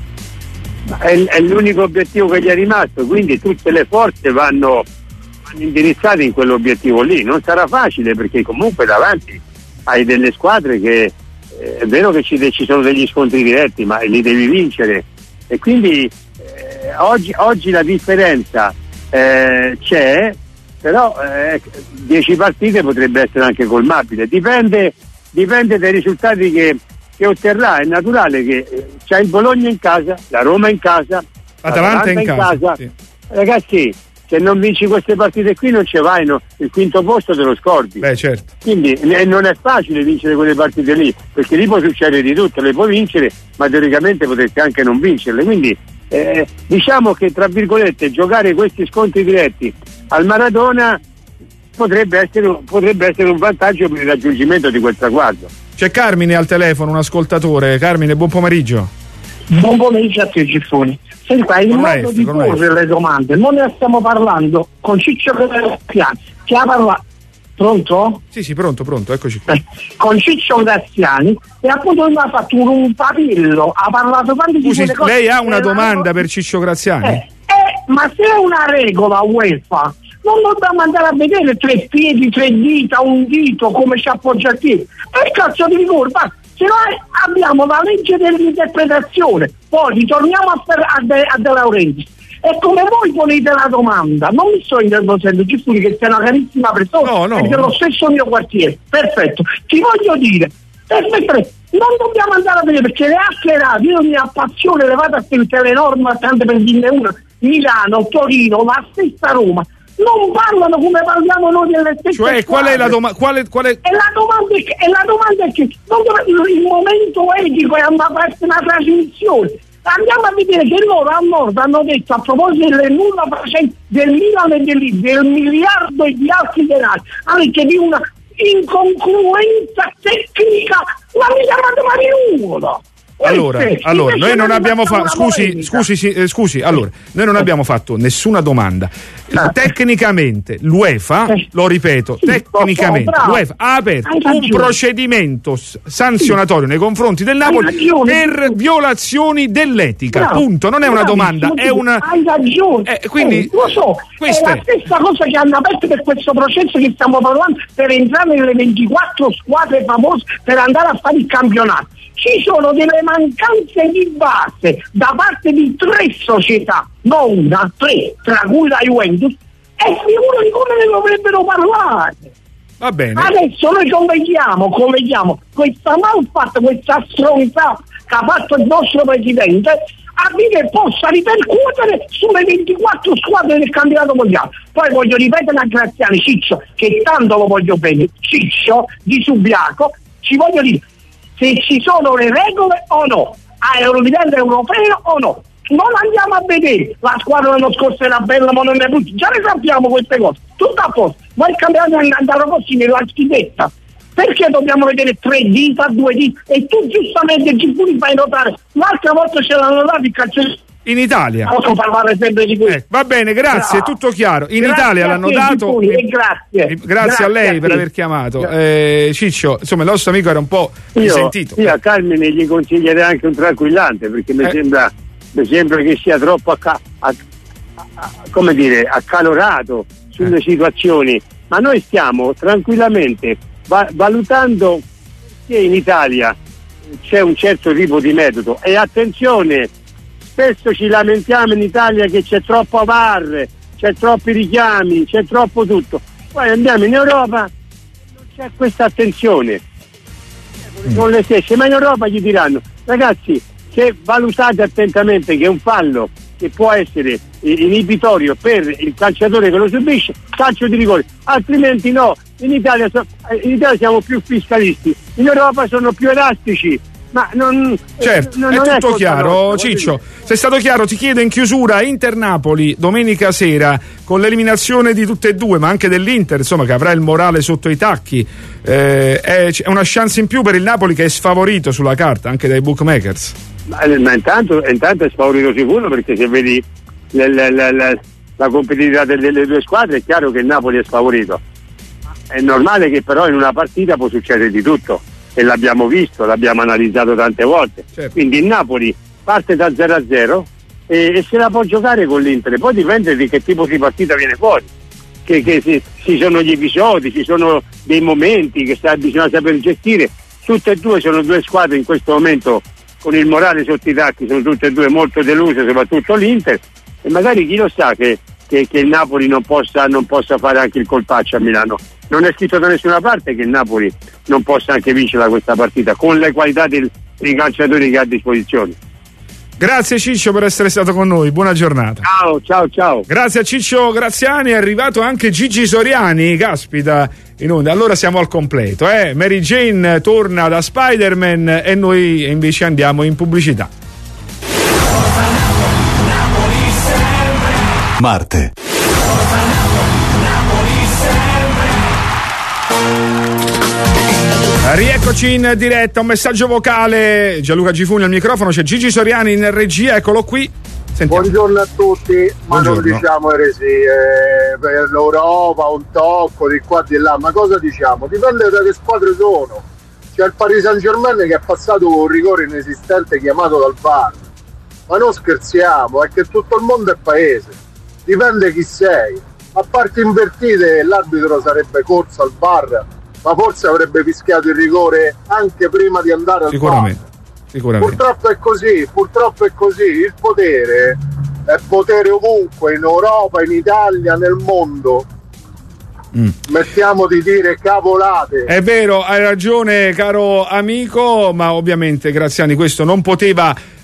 È, è l'unico obiettivo che gli è rimasto, quindi tutte le forze vanno indirizzati in quell'obiettivo lì. Non sarà facile, perché comunque davanti hai delle squadre che eh, è vero che ci, ci sono degli scontri diretti, ma li devi vincere, e quindi eh, oggi, oggi la differenza eh, c'è, però eh, dieci partite potrebbe essere anche colmabile, dipende, dipende dai risultati che, che otterrà. È naturale che eh, c'è il Bologna in casa, la Roma in casa, l'Atalanta in, in casa, casa. Sì. Ragazzi, se non vinci queste partite qui non ci vai, no? Il quinto posto te lo scordi. Beh, certo. Quindi eh, non è facile vincere quelle partite lì, perché lì può succedere di tutto, le puoi vincere, ma teoricamente potresti anche non vincerle. Quindi eh, diciamo che, tra virgolette, giocare questi scontri diretti al Maradona potrebbe essere, potrebbe essere un vantaggio per il raggiungimento di quel traguardo. C'è Carmine al telefono, un ascoltatore. Carmine, buon pomeriggio. Buon pomeriggio a te, Giffoni. Senti qua, il modo maestro, di porre le domande, non ne stiamo parlando con Ciccio Graziani, che ha parlato. Pronto? Sì, sì, pronto, pronto, eccoci qui. Eh, con Ciccio Graziani, e appunto lui ha fatto un, un papillo, ha parlato tanti di Scusi, cose. Lei ha una domanda per Ciccio Graziani? Eh, eh, ma se è una regola UEFA, non dobbiamo andare a vedere tre piedi, tre dita, un dito, come ci appoggia qui. E il calcio di rigore, basta. Se noi abbiamo la legge dell'interpretazione, poi ritorniamo a, a, De, a De Laurentiis, e come voi ponete la domanda, non mi sto interrogando, Giusto che sei una carissima persona, no, no, è dello stesso mio quartiere, perfetto, ti voglio dire, perfetto, non dobbiamo andare a vedere, perché le altre radio, io mi appassiono, le vado a sentire le norme, tanto per dirne una, Milano, Torino, la stessa Roma, non parlano come parliamo noi delle stesse Cioè, squadre. qual è la domanda? Quale, quale... E la domanda è che, e la domanda è che non dove, il, il momento etico è andata a essere una trasmissione. Andiamo a vedere che loro a nord hanno detto, a proposito delle nulla facenti del Milan e del, del miliardo e di altri denari, anche di una incongruenza tecnica, ma mi chiamate Mariuolo. Allora, allora noi non abbiamo fatto scusi, scusi, sì, eh, scusi, allora, noi non abbiamo fatto nessuna domanda. Tecnicamente l'UEFA, lo ripeto, tecnicamente l'UEFA ha aperto un procedimento sanzionatorio nei confronti del Napoli per violazioni dell'etica. Punto, non è una domanda, è una. Hai ragione. Eh, quindi eh, lo so, è la stessa cosa che hanno aperto per questo processo che stiamo parlando, per entrare nelle ventiquattro squadre famose per andare a fare il campionato. Ci sono delle mancanze di base da parte di tre società, non una, tre, tra cui la Juventus, e figurati come ne dovrebbero parlare. Va bene. Adesso noi colleghiamo, colleghiamo questa malfatta, questa stronzata che ha fatto il nostro presidente a dire possa ripercuotere sulle ventiquattro squadre del campionato mondiale. Poi voglio ripetere a Graziani, Ciccio, che tanto lo voglio bene, Ciccio di Subiaco, ci voglio dire se ci sono le regole o no, a livello europeo o no. Non andiamo a vedere la squadra dell'anno scorso era bella ma non ne brutti, già ne sappiamo queste cose, tutto a posto, ma il campionato è andato così nella schifezza. Perché dobbiamo vedere tre dita, due dita? E tu giustamente ci pure fai notare, l'altra volta ce l'hanno dato il calciatore in Italia. Posso parlare sempre di questo. Eh, va bene, grazie, no. È tutto chiaro. In Grazie Italia l'hanno te, dato. Puri, e grazie. Grazie, grazie a lei a per aver chiamato. Eh, Ciccio, insomma, il nostro amico era un po' io, risentito. Io a Carmine gli consiglierei anche un tranquillante, perché mi, eh. sembra, mi sembra che sia troppo acca- a- a- come dire, accalorato sulle eh. situazioni. Ma noi stiamo tranquillamente va- valutando che in Italia c'è un certo tipo di metodo. E attenzione, spesso ci lamentiamo in Italia che c'è troppo V A R, c'è troppi richiami, c'è troppo tutto. Poi andiamo in Europa e non c'è questa attenzione. Sono le stesse, ma in Europa gli diranno: ragazzi, se valutate attentamente che è un fallo che può essere inibitorio per il calciatore che lo subisce, calcio di rigore, altrimenti no. In Italia, so, in Italia siamo più fiscalisti, in Europa sono più elastici. Ma non, certo, non, è non tutto è chiaro, nostra, Ciccio. Se è stato chiaro, ti chiedo in chiusura: Inter-Napoli domenica sera, con l'eliminazione di tutte e due, ma anche dell'Inter, insomma, che avrà il morale sotto i tacchi, eh, è, è una chance in più per il Napoli, che è sfavorito sulla carta anche dai bookmakers. Ma, ma intanto, intanto è sfavorito sicuro, perché se vedi la, la, la, la, la competitività delle, delle due squadre è chiaro che il Napoli è sfavorito. È normale che però in una partita può succedere di tutto, e l'abbiamo visto, l'abbiamo analizzato tante volte. Certo. Quindi il Napoli parte da zero a zero e, e se la può giocare con l'Inter, poi dipende di che tipo di partita viene fuori, che, che si, ci sono gli episodi, ci sono dei momenti che sta, bisogna saper gestire. Tutte e due sono due squadre in questo momento con il morale sotto i tacchi, sono tutte e due molto deluse, soprattutto l'Inter, e magari chi lo sa che, che, che il Napoli non possa, non possa fare anche il colpaccio a Milano. Non è scritto da nessuna parte che il Napoli non possa anche vincere questa partita con le qualità del, dei calciatori che ha a disposizione. Grazie Ciccio per essere stato con noi, buona giornata. Ciao, ciao, ciao. Grazie a Ciccio Graziani, è arrivato anche Gigi Soriani, caspita, in onda. Allora siamo al completo, eh? Mary Jane torna da Spider-Man e noi invece andiamo in pubblicità. Marte. Rieccoci in diretta, un messaggio vocale. Gianluca Gifuni al microfono, c'è Gigi Soriani in regia, eccolo qui. Sentiamo. Buongiorno a tutti, ma Buongiorno. non diciamo eresie per l'Europa, un tocco di qua di là, ma cosa diciamo? Dipende da che squadre sono. C'è il Paris Saint-Germain che è passato con un rigore inesistente chiamato dal V A R, ma non scherziamo, è che tutto il mondo è paese, dipende chi sei. A parti invertite l'arbitro sarebbe corso al V A R, ma forse avrebbe fischiato il rigore anche prima di andare al Sicuramente. V A R. Sicuramente. Purtroppo è così, purtroppo è così. Il potere è potere ovunque, in Europa, in Italia, nel mondo. Mm. Mettiamo di dire cavolate. È vero, hai ragione caro amico, ma ovviamente Graziani questo non poteva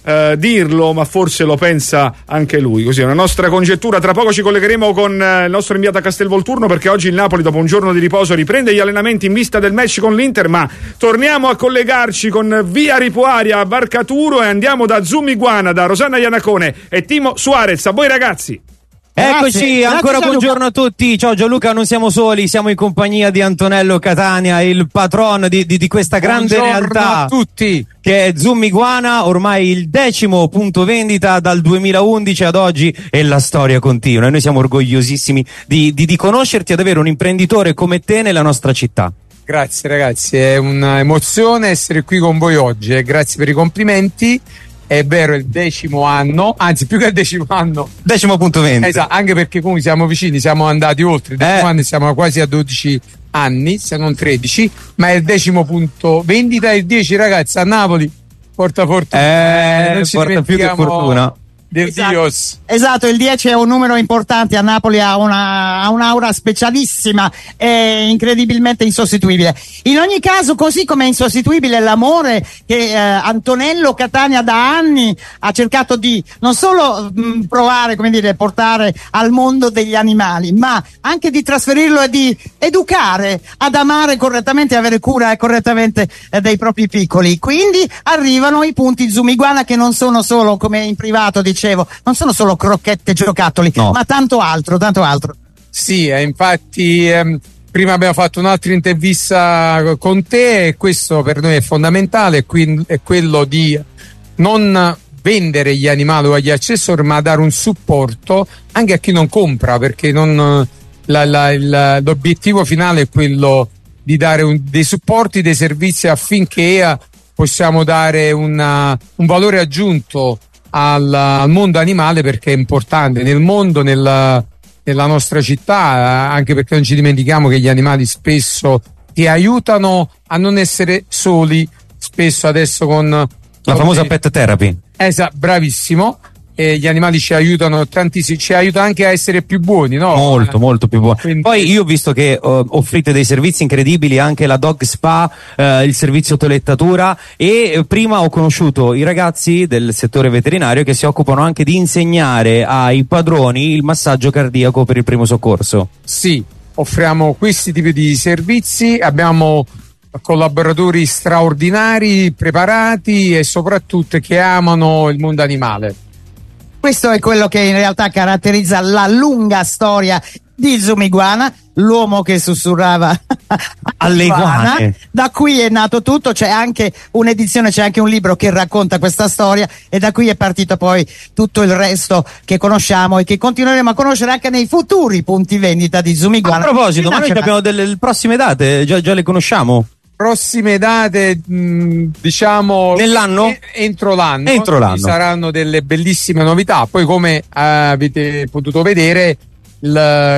eh, dirlo, ma forse lo pensa anche lui. Così è una nostra congettura. Tra poco ci collegheremo con eh, il nostro inviato a Castelvolturno, perché oggi il Napoli, dopo un giorno di riposo, riprende gli allenamenti in vista del match con l'Inter, ma torniamo a collegarci con Via Ripuaria a Barcaturo e andiamo da Zoom Iguana, da Rosanna Iannacone e Timo Suarez. A voi ragazzi. Eccoci, ancora buongiorno a tutti. Ciao Gianluca, non siamo soli, siamo in compagnia di Antonello Catania, il patron di, di, di questa grande buongiorno realtà a tutti, che è Zoom Iguana, ormai il decimo punto vendita dal duemilaundici ad oggi e la storia continua e noi siamo orgogliosissimi di, di, di conoscerti, ad avere un imprenditore come te nella nostra città. Grazie ragazzi, è un'emozione essere qui con voi oggi e grazie per i complimenti. È vero, è il decimo anno, anzi più che il decimo anno, decimo punto venti. Esatto, anche perché comunque siamo vicini, siamo andati oltre il decimo eh. anni, siamo quasi a dodici anni, se non tredici, ma è il decimo punto vendita e il dieci ragazzi a Napoli porta fortuna. Eh, non ci porta più che fortuna. Del esatto. Dios. Esatto, il dieci è un numero importante, a Napoli ha, una, ha un'aura specialissima e incredibilmente insostituibile. In ogni caso, così come è insostituibile l'amore che eh, Antonello Catania da anni ha cercato di non solo mh, provare, come dire, portare al mondo degli animali, ma anche di trasferirlo e di educare ad amare correttamente e avere cura correttamente eh, dei propri piccoli. Quindi arrivano i punti Zoom Iguana, che non sono solo, come in privato dicevo, non sono solo crocchette giocattoli, no, ma tanto altro, tanto altro. Sì, eh, infatti ehm, prima abbiamo fatto un'altra intervista con te e questo per noi è fondamentale, quindi è quello di non vendere gli animali o gli accessori, ma dare un supporto anche a chi non compra, perché non, la, la, il, l'obiettivo finale è quello di dare un, dei supporti, dei servizi affinché possiamo dare una, un valore aggiunto Al, al mondo animale, perché è importante nel mondo, nella, nella nostra città, anche perché non ci dimentichiamo che gli animali spesso ti aiutano a non essere soli, spesso adesso con la con famosa te. pet therapy. Esatto, bravissimo. E gli animali ci aiutano tantissimo, ci aiuta anche a essere più buoni, no? Molto, eh. molto più buoni. Quindi... Poi io ho visto che uh, offrite dei servizi incredibili, anche la dog spa, uh, il servizio toilettatura, e uh, prima ho conosciuto i ragazzi del settore veterinario che si occupano anche di insegnare ai padroni il massaggio cardiaco per il primo soccorso. Sì, offriamo questi tipi di servizi, abbiamo collaboratori straordinari, preparati e soprattutto che amano il mondo animale. Questo è quello che in realtà caratterizza la lunga storia di Zoom Iguana, l'uomo che sussurrava alle iguane. Da qui è nato tutto, c'è anche un'edizione, c'è anche un libro che racconta questa storia e da qui è partito poi tutto il resto che conosciamo e che continueremo a conoscere anche nei futuri punti vendita di Zoom Iguana. A proposito, ma noi abbiamo delle prossime date, già, già le conosciamo? Prossime date, mh, diciamo nell'anno? Entro l'anno. Entro l'anno. Ci saranno delle bellissime novità. Poi, come eh, avete potuto vedere, il,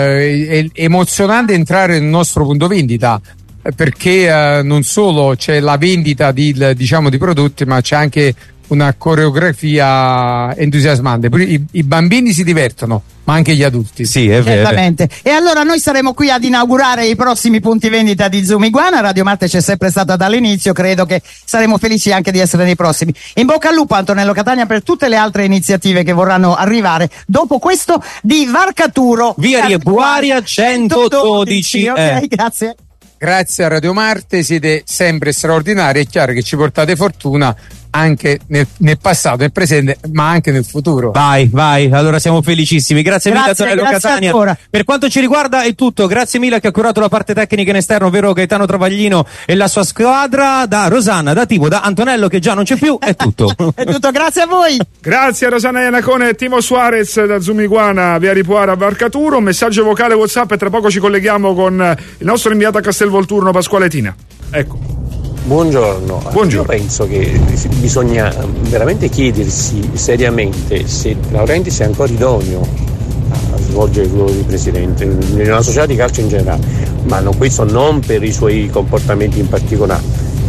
è emozionante entrare nel nostro punto vendita, perché eh, non solo c'è la vendita di, diciamo, di prodotti, ma c'è anche una coreografia entusiasmante. I, i bambini si divertono, ma anche gli adulti. Sì, è vero. Certamente. E allora noi saremo qui ad inaugurare i prossimi punti vendita di Zoom Iguana. Radio Marte c'è sempre stata dall'inizio, credo che saremo felici anche di essere nei prossimi. In bocca al lupo Antonello Catania per tutte le altre iniziative che vorranno arrivare dopo questo di Varcaturo, Via Ripuaria centododici. Ok, eh. grazie. Grazie a Radio Marte, siete sempre straordinari, è chiaro che ci portate fortuna anche nel, nel passato, nel presente, ma anche nel futuro. Vai, vai, allora siamo felicissimi. Grazie, Grazie, mille a Antonello grazie Catania. ancora. Per quanto ci riguarda è tutto, grazie mille a chi ha curato la parte tecnica in esterno, ovvero Gaetano Travaglino e la sua squadra. Da Rosanna, da Timo, da Antonello che già non c'è più, è tutto. È tutto, grazie a voi. Grazie a Rosanna Iannacone e Timo Suarez da Zoom Iguana, Via Ripuara a Barcaturo. Un messaggio vocale WhatsApp e tra poco ci colleghiamo con il nostro inviato a Castelvolturno Pasquale Tina. Ecco. Buongiorno. Buongiorno. Io penso che bisogna veramente chiedersi seriamente se Laurenti sia ancora idoneo a svolgere il ruolo di presidente nella società di calcio in generale, ma non, questo non per i suoi comportamenti in particolare,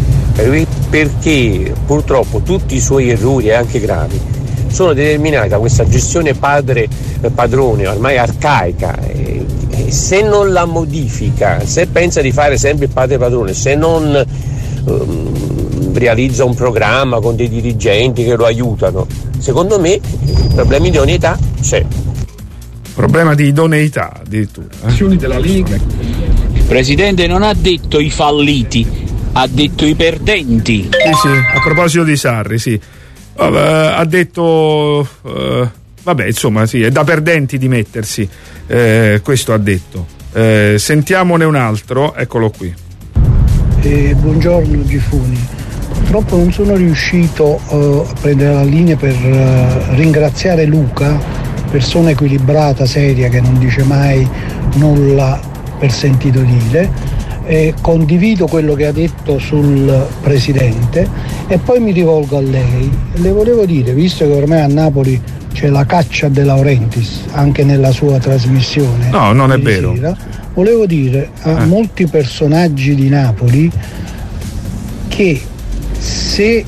perché purtroppo tutti i suoi errori, anche gravi, sono determinati da questa gestione padre-padrone ormai arcaica. E, e se non la modifica, se pensa di fare sempre il padre-padrone, se non um, realizza un programma con dei dirigenti che lo aiutano. Secondo me problemi di idoneità c'è. Problema di idoneità addirittura. Eh? Della Lega. Il presidente non ha detto i falliti, ha detto i perdenti. Sì, sì, a proposito di Sarri, sì. Uh, ha detto uh, vabbè, insomma, sì, è da perdenti dimettersi, eh, questo ha detto. Eh, sentiamone un altro, eccolo qui. Eh, buongiorno Gifuni. Purtroppo non sono riuscito uh, a prendere la linea per uh, ringraziare Luca, persona equilibrata, seria, che non dice mai nulla per sentito dire. Eh, condivido quello che ha detto sul presidente e poi mi rivolgo a lei. Le volevo dire, visto che ormai a Napoli c'è la caccia De Laurentiis anche nella sua trasmissione, no, non è vero, sera, volevo dire a eh. molti personaggi di Napoli che se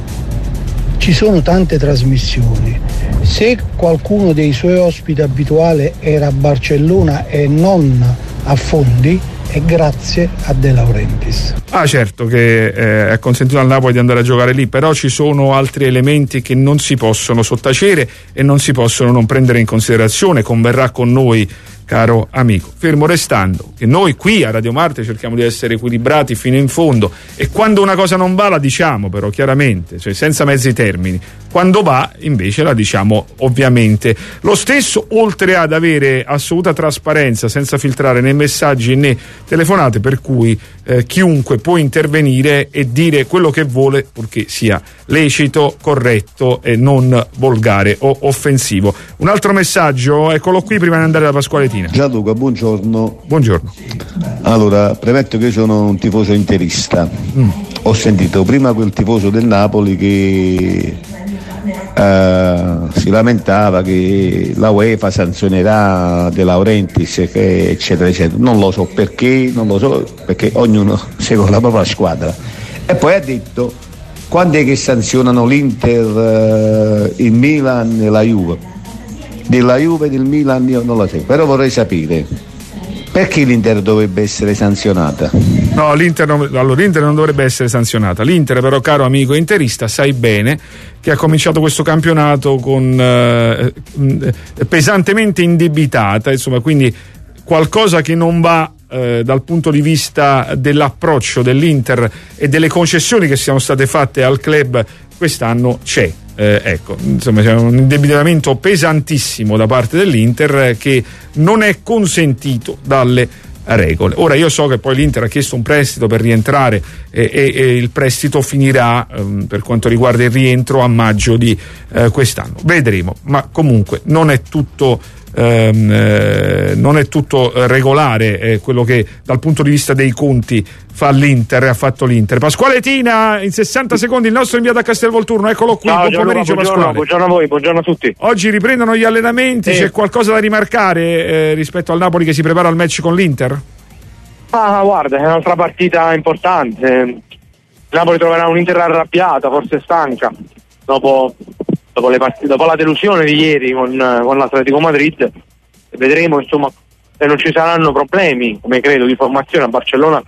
ci sono tante trasmissioni, se qualcuno dei suoi ospiti abituali era a Barcellona e non a Fondi, è grazie a De Laurentiis. Ah, certo che eh, è consentito al Napoli di andare a giocare lì, però ci sono altri elementi che non si possono sottacere e non si possono non prendere in considerazione. Converrà con noi, caro amico, fermo restando che noi qui a Radio Marte cerchiamo di essere equilibrati fino in fondo, e quando una cosa non va la diciamo però chiaramente, cioè senza mezzi termini. Quando va invece la diciamo ovviamente lo stesso, oltre ad avere assoluta trasparenza senza filtrare né messaggi né telefonate, per cui eh, chiunque può intervenire e dire quello che vuole, purché sia lecito, corretto e non volgare o offensivo. Un altro messaggio, eccolo qui, prima di andare da Pasquale Tina. Gianluca, buongiorno. Buongiorno. Allora, premetto che io sono un tifoso interista. Mm. Ho sentito prima quel tifoso del Napoli che Uh, si lamentava che la UEFA sanzionerà De Laurentiis, che eccetera eccetera. Non lo so perché, non lo so perché ognuno segue la propria squadra. E poi ha detto: quando è che sanzionano l'Inter, uh, il Milan e la Juve? Della Juve e del Milan io non lo so, però vorrei sapere perché l'Inter dovrebbe essere sanzionata. No, l'Inter non, allora, l'Inter non dovrebbe essere sanzionata. L'Inter però, caro amico interista, sai bene che ha cominciato questo campionato con eh, pesantemente indebitata, insomma, quindi qualcosa che non va eh, dal punto di vista dell'approccio dell'Inter e delle concessioni che siano state fatte al club quest'anno c'è. Eh, ecco, insomma, c'è un indebitamento pesantissimo da parte dell'Inter che non è consentito dalle regole. Ora io so che poi l'Inter ha chiesto un prestito per rientrare e, e, e il prestito finirà ehm, per quanto riguarda il rientro a maggio di eh, quest'anno. Vedremo, ma comunque non è tutto ehm, eh, non è tutto regolare eh, quello che dal punto di vista dei conti fa l'Inter e ha fatto l'Inter. Pasquale Tina, in sessanta secondi il nostro inviato a Castelvolturno, eccolo qui. Ciao, buon pomeriggio buongiorno, Pasquale. Buongiorno a voi, buongiorno a tutti. Oggi riprendono gli allenamenti, sì. C'è qualcosa da rimarcare eh, rispetto al Napoli che si prepara al match con l'Inter? Ah, guarda, è un'altra partita importante. Il Napoli troverà un'Inter arrabbiata, forse stanca, dopo, dopo, le partite, dopo la delusione di ieri con, con l'Atletico Madrid. Vedremo, insomma, se non ci saranno problemi, come credo, di formazione. A Barcellona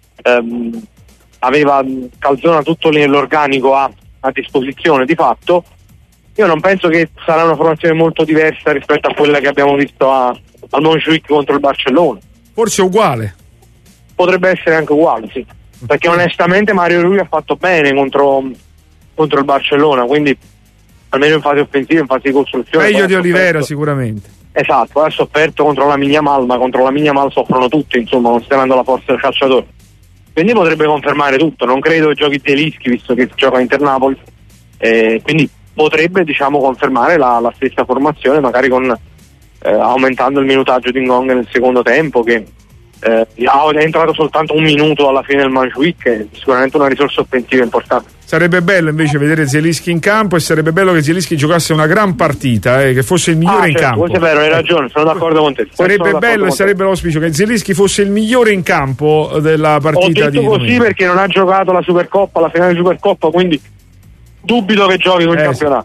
ehm, aveva Calzona tutto l'organico a, a disposizione di fatto. Io non penso che sarà una formazione molto diversa rispetto a quella che abbiamo visto a, al Montjuic contro il Barcellona. Forse uguale. Potrebbe essere anche uguale, sì, perché onestamente Mario Rui ha fatto bene contro, contro il Barcellona, quindi almeno in fase offensiva, in fase di costruzione. Meglio di Olivera sicuramente. Esatto, ha sofferto contro la Mignamal, ma contro la Mignamal soffrono tutti, insomma, considerando la forza del calciatore. Quindi potrebbe confermare tutto, non credo che giochi Zielinski, visto che gioca Inter-Napoli, eh, quindi potrebbe, diciamo, confermare la, la stessa formazione, magari con eh, aumentando il minutaggio di Ngong nel secondo tempo, che Eh, è entrato soltanto un minuto alla fine del Montjuic, che è sicuramente una risorsa offensiva importante. Sarebbe bello invece vedere Zielinski in campo, e sarebbe bello che Zielinski giocasse una gran partita, eh, che fosse il migliore ah, in certo, campo. Questo è vero, hai ragione, sono d'accordo con te. Sarebbe bello e sarebbe l'auspicio che Zielinski fosse il migliore in campo della partita. Ho detto di così domenica, perché non ha giocato la Supercoppa, la finale di Supercoppa, quindi dubito che giochi con il eh, campionato.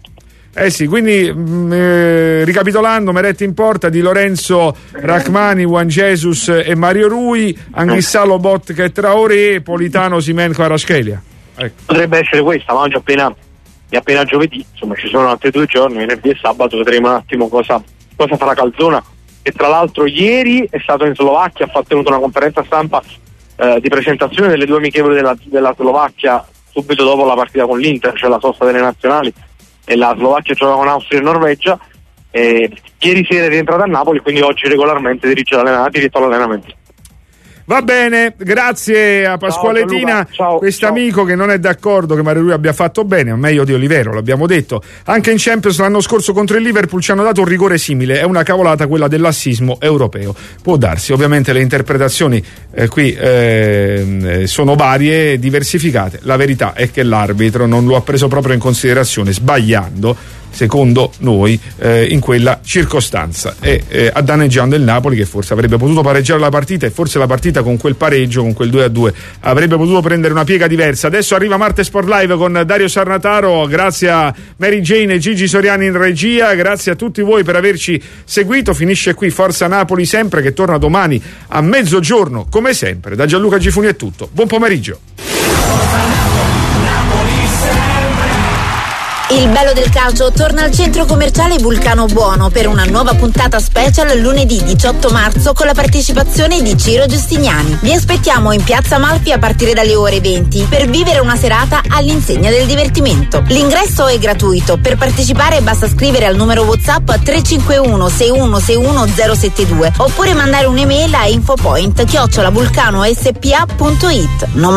Eh sì, quindi mh, eh, ricapitolando, Meret in porta, Di Lorenzo, Rachmani, Juan Jesus e Mario Rui, Anghissà, Lobotka e Traoré, Politano, Simen, Kvaratskhelia. Ecco. Potrebbe essere questa, ma oggi appena, è appena giovedì, insomma ci sono altri due giorni, venerdì e sabato, vedremo un attimo cosa, cosa farà Calzona, che tra l'altro ieri è stato in Slovacchia, ha tenuto una conferenza stampa eh, di presentazione delle due amichevoli della, della Slovacchia subito dopo la partita con l'Inter, cioè la sosta delle nazionali, e la Slovacchia gioca con Austria e Norvegia. E ieri sera è rientrata a Napoli, quindi oggi regolarmente dirige l'allenamento, diritto all'allenamento. Va bene, grazie a Pasquale Tina, quest'amico che non è d'accordo che Mario Rui abbia fatto bene, meglio di Olivero, l'abbiamo detto. Anche in Champions l'anno scorso contro il Liverpool ci hanno dato un rigore simile, è una cavolata quella dell'assismo europeo. Può darsi, ovviamente le interpretazioni eh, qui eh, sono varie, diversificate. La verità è che l'arbitro non lo ha preso proprio in considerazione, sbagliando secondo noi eh, in quella circostanza e eh, addanneggiando il Napoli, che forse avrebbe potuto pareggiare la partita, e forse la partita con quel pareggio, con quel due a due, avrebbe potuto prendere una piega diversa. Adesso arriva Marte Sport Live con Dario Sarnataro, grazie a Mary Jane e Gigi Soriani in regia, grazie a tutti voi per averci seguito. Finisce qui Forza Napoli sempre, che torna domani a mezzogiorno come sempre. Da Gianluca Gifuni è tutto, buon pomeriggio. Il bello del calcio torna al centro commerciale Vulcano Buono per una nuova puntata special lunedì diciotto marzo con la partecipazione di Ciro Giustiniani. Vi aspettiamo in Piazza Amalfi a partire dalle ore venti per vivere una serata all'insegna del divertimento. L'ingresso è gratuito. Per partecipare basta scrivere al numero WhatsApp tre cinque uno sei uno sei uno zero sette due oppure mandare un'email a infopoint chiocciola vulcano s p a punto it. Non